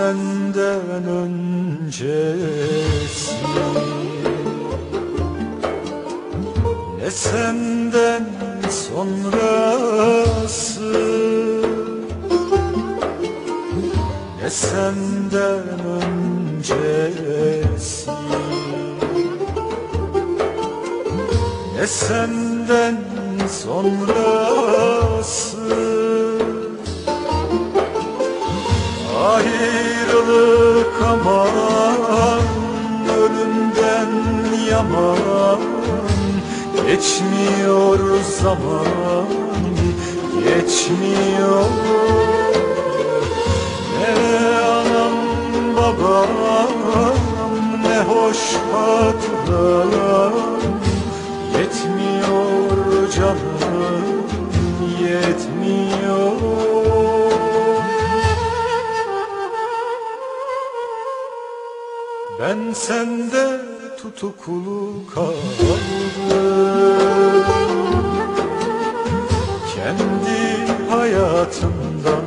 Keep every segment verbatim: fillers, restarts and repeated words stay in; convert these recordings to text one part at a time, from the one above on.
senden öncesi, ne senden sonrası, ne senden öncesi, ne senden sonrası. Ayrılık aman, ölümden yaman, geçmiyor zaman, geçmiyor. Ne anam babam, ne hoş hatıram, yetmiyor canım, yetmiyor. Ben sende tutuklu kaldım, kendi hayatımdan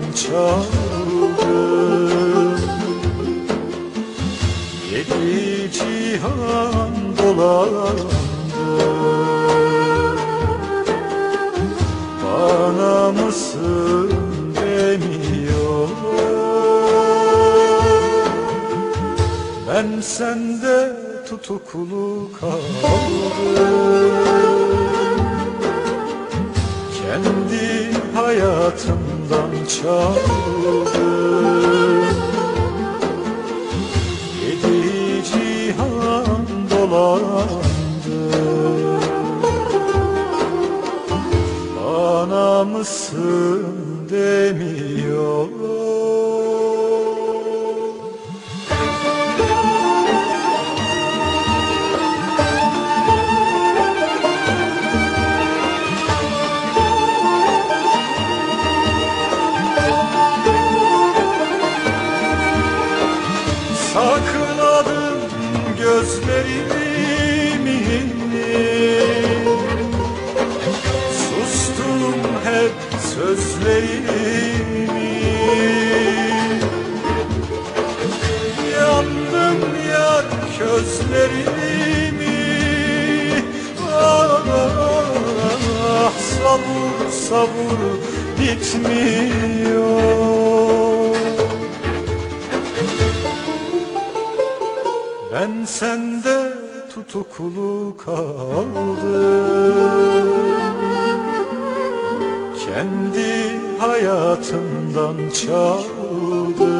çaldım. Yedi cihan dolandım, bana mısın demiyor. Ben sende tutuklu kaldım, kendi hayatımdan çaldım. Yedi cihan dolandım, bana mısın demiyor. Sakladım gözlerimi, sustum hep sözlerimi. Yandım yar közlerimi, ah savur savur bitmiyor. Ben sende tutuklu kaldım, kendi hayatımdan çaldım.